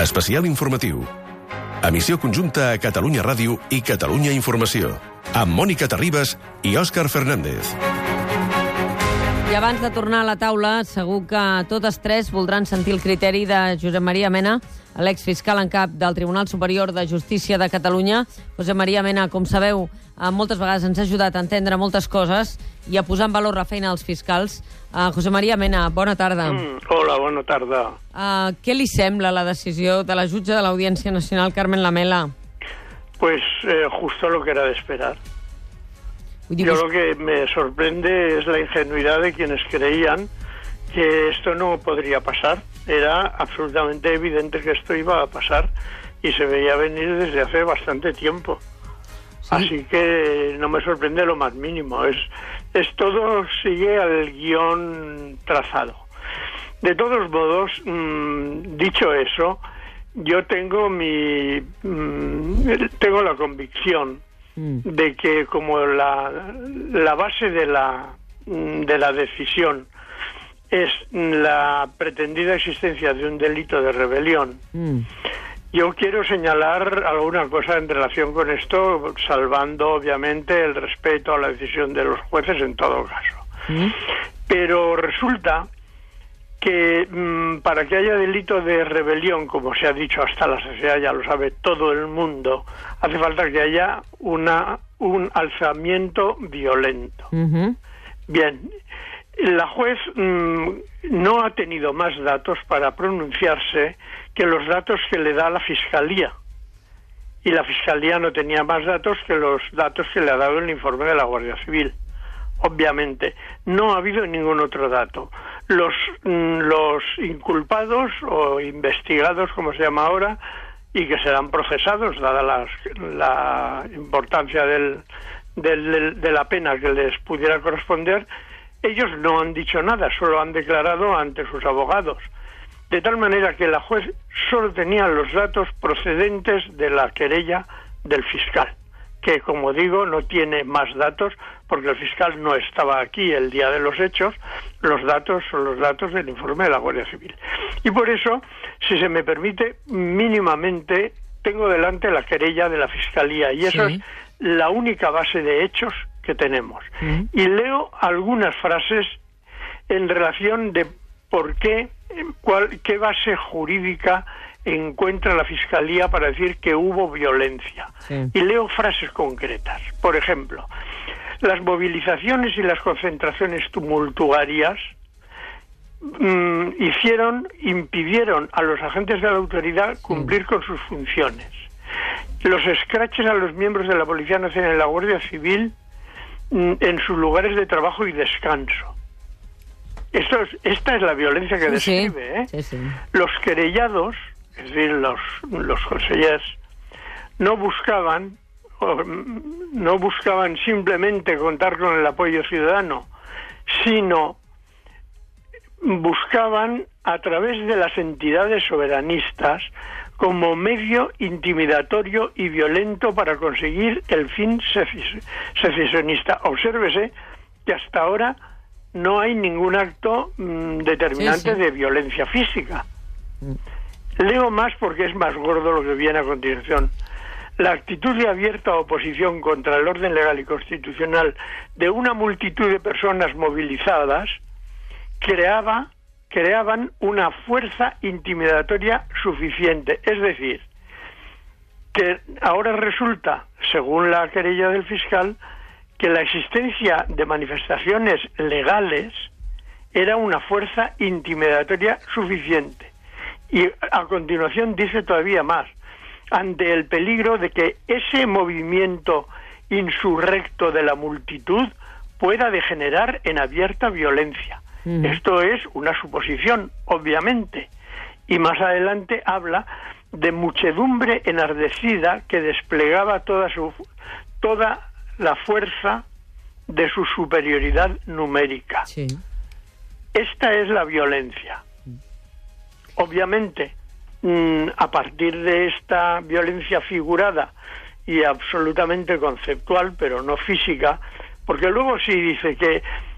Especial informatiu. Emissió conjunta a Catalunya Ràdio i Catalunya Informació, amb Mònica Terribas i Òscar Fernández. I abans de tornar a la taula, segur que totes tres voldran sentir el criteri de Josep Maria Mena, l'exfiscal en cap del Tribunal Superior de Justícia de Catalunya. Josep Maria Mena, com sabeu, moltes vegades ens ha ajudat a entendre moltes coses i a posar en valor la feina dels fiscals. Josep Maria Mena, bona tarda. Hola, bona tarda. Què li sembla la decisió de la jutge de l'Audiència Nacional, Carmen Lamela? Pues justo lo que era de esperar. Yo lo que me sorprende es la ingenuidad de quienes creían que esto no podría pasar. Era absolutamente evidente que esto iba a pasar y se veía venir desde hace bastante tiempo. ¿Sí? Así que no me sorprende lo más mínimo. Es todo sigue al guión trazado. De todos modos, dicho eso, yo tengo la convicción de que como la base de la decisión es la pretendida existencia de un delito de rebelión, yo quiero señalar alguna cosa en relación con esto, salvando obviamente el respeto a la decisión de los jueces en todo caso. Pero resulta que para que haya delito de rebelión, como se ha dicho hasta la saciedad, ya lo sabe todo el mundo, hace falta que haya un alzamiento violento. Bien, la juez no ha tenido más datos para pronunciarse que los datos que le da la Fiscalía. Y la Fiscalía no tenía más datos que los datos que le ha dado el informe de la Guardia Civil. Obviamente, no ha habido ningún otro dato. Los inculpados o investigados, como se llama ahora, y que serán procesados, dada la importancia de la pena que les pudiera corresponder, ellos no han dicho nada, solo han declarado ante sus abogados. De tal manera que la juez solo tenía los datos procedentes de la querella del fiscal, que, como digo, no tiene más datos porque el fiscal no estaba aquí el día de los hechos. Los datos son los datos del informe de la Guardia Civil. Y por eso, si se me permite, mínimamente tengo delante la querella de la Fiscalía, y eso es la única base de hechos que tenemos. Y leo algunas frases en relación de por qué, qué base jurídica encuentra la Fiscalía para decir que hubo violencia. Y leo frases concretas. Por ejemplo, las movilizaciones y las concentraciones tumultuarias impidieron a los agentes de la autoridad cumplir con sus funciones. Los escraches a los miembros de la Policía Nacional y la Guardia Civil en sus lugares de trabajo y descanso. Esta es la violencia que describe. Los querellados, es decir, los consellers, no buscaban simplemente contar con el apoyo ciudadano, sino buscaban a través de las entidades soberanistas como medio intimidatorio y violento para conseguir el fin secesionista. Obsérvese que hasta ahora no hay ningún acto determinante de violencia física. Leo más porque es más gordo lo que viene a continuación. La actitud de abierta oposición contra el orden legal y constitucional de una multitud de personas movilizadas creaban una fuerza intimidatoria suficiente. Es decir, que ahora resulta, según la querella del fiscal, que la existencia de manifestaciones legales era una fuerza intimidatoria suficiente. Y a continuación dice todavía más: ante el peligro de que ese movimiento insurrecto de la multitud pueda degenerar en abierta violencia. Esto es una suposición, obviamente. Y más adelante habla de muchedumbre enardecida que desplegaba toda la fuerza de su superioridad numérica. Esta es la violencia. Obviamente, a partir de esta violencia figurada y absolutamente conceptual, pero no física, porque luego sí dice que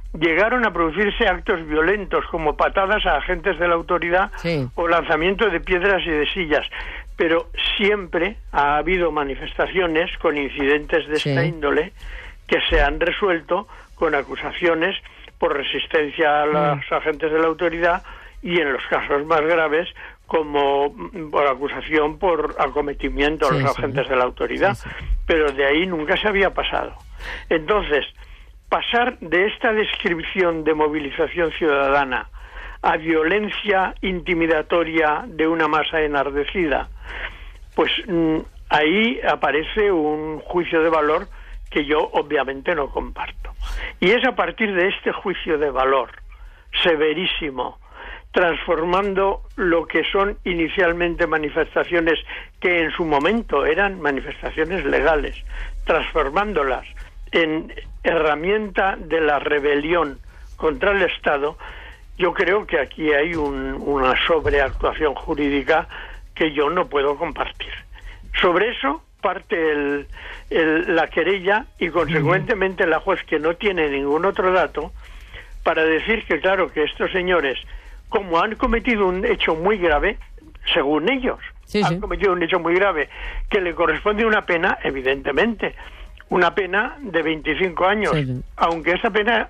llegaron a producirse actos violentos como patadas a agentes de la autoridad o lanzamiento de piedras y de sillas, pero siempre ha habido manifestaciones con incidentes de esta índole que se han resuelto con acusaciones por resistencia a los agentes de la autoridad y en los casos más graves como por acusación por acometimiento a los agentes de la autoridad, pero de ahí nunca se había pasado. Entonces, pasar de esta descripción de movilización ciudadana a violencia intimidatoria de una masa enardecida, pues ahí aparece un juicio de valor que yo obviamente no comparto. Y es a partir de este juicio de valor severísimo, transformando lo que son inicialmente manifestaciones que en su momento eran manifestaciones legales, transformándolas en herramienta de la rebelión contra el Estado, yo creo que aquí hay una sobreactuación jurídica que yo no puedo compartir. Sobre eso parte la querella y consecuentemente la juez, que no tiene ningún otro dato, para decir que claro, que estos señores, como han cometido un hecho muy grave, según ellos, han cometido un hecho muy grave, que le corresponde una pena, evidentemente, una pena de 25 años, aunque esa pena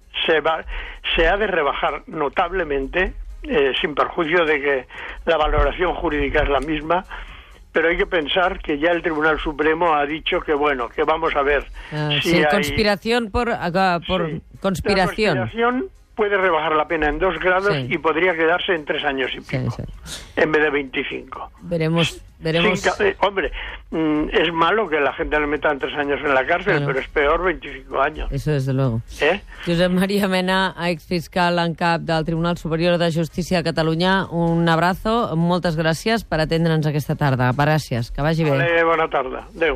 se ha de rebajar notablemente, sin perjuicio de que la valoración jurídica es la misma, pero hay que pensar que ya el Tribunal Supremo ha dicho que bueno, que vamos a ver si hay conspiración por conspiración. La conspiración puede rebajar la pena en 2 grados y podría quedarse en 3 años y pico, en vez de 25. Veremos. Hombre, es malo que la gente le metan 3 años en la cárcel, pero es peor 25 años. Eso desde luego. Josep Maria Mena, exfiscal en cap del Tribunal Superior de Justícia de Catalunya, un abrazo, moltes gràcies per atendre'ns aquesta tarda. Gràcies, que vagi bé. Bona tarda. Adéu.